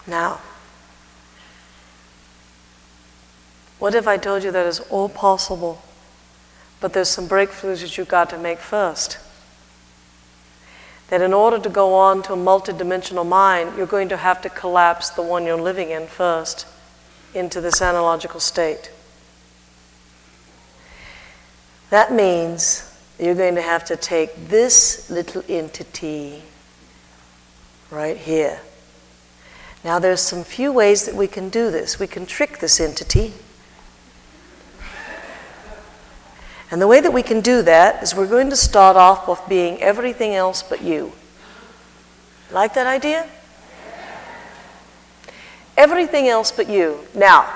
Now, what if I told you that is all possible, but there's some breakthroughs that you've got to make first? That in order to go on to a multidimensional mind, you're going to have to collapse the one you're living in first into this analogical state. That means you're going to have to take this little entity right here. Now there's some few ways that we can do this. We can trick this entity. And the way that we can do that is we're going to start off with being everything else but you. Like that idea? Everything else but you. Now,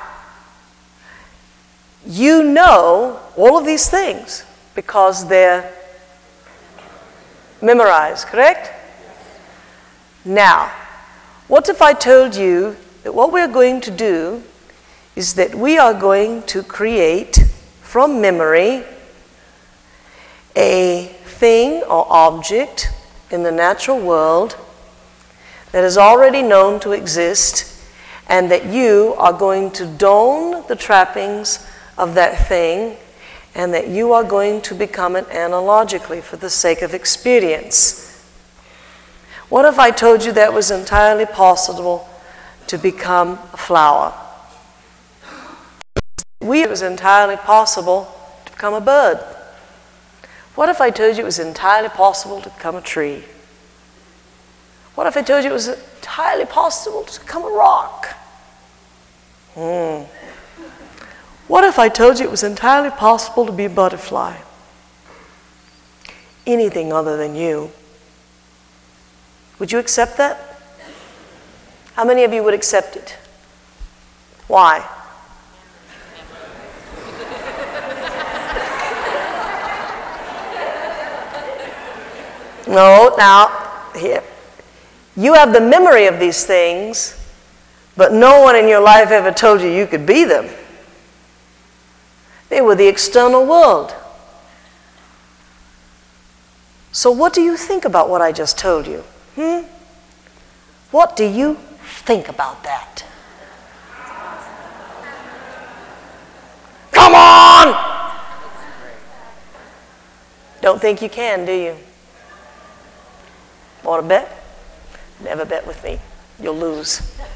you know all of these things because they're memorized, correct? Now, what if I told you that what we're going to do is that we are going to create from memory a thing or object in the natural world that is already known to exist, and that you are going to don the trappings of that thing, and that you are going to become it analogically for the sake of experience. What if I told you that was entirely possible to become a flower? It was entirely possible to become a bird. What if I told you it was entirely possible to become a tree? What if I told you it was entirely possible to become a rock? What if I told you it was entirely possible to be a butterfly? Anything other than you. Would you accept that? How many of you would accept it? Why? No, now, here. You have the memory of these things, but no one in your life ever told you you could be them. They were the external world. So what do you think about what I just told you? What do you think about that? Come on! Don't think you can, do you? Want to bet? Never bet with me. You'll lose.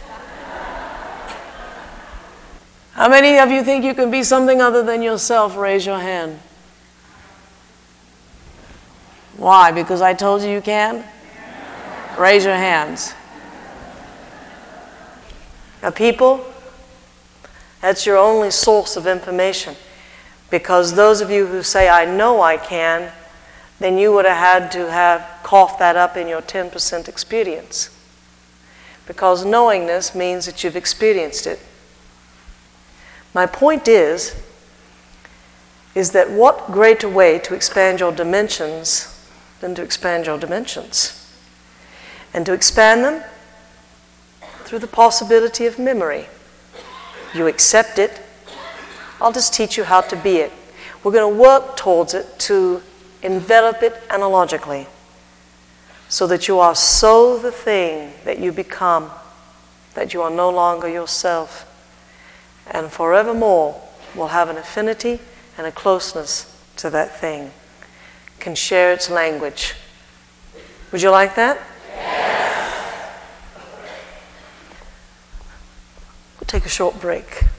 How many of you think you can be something other than yourself? Raise your hand. Why? Because I told you you can? Raise your hands. Now, people, that's your only source of information. Because those of you who say, I know I can, then you would have had to have coughed that up in your 10% experience. Because knowingness means that you've experienced it. My point is that what greater way to expand your dimensions than to expand your dimensions? And to expand them through the possibility of memory. You accept it. I'll just teach you how to be it. We're going to work towards it to envelop it analogically so that you are so the thing that you become, that you are no longer yourself, and forevermore will have an affinity and a closeness to that thing, can share its language. Would you like that? Yes. We'll take a short break.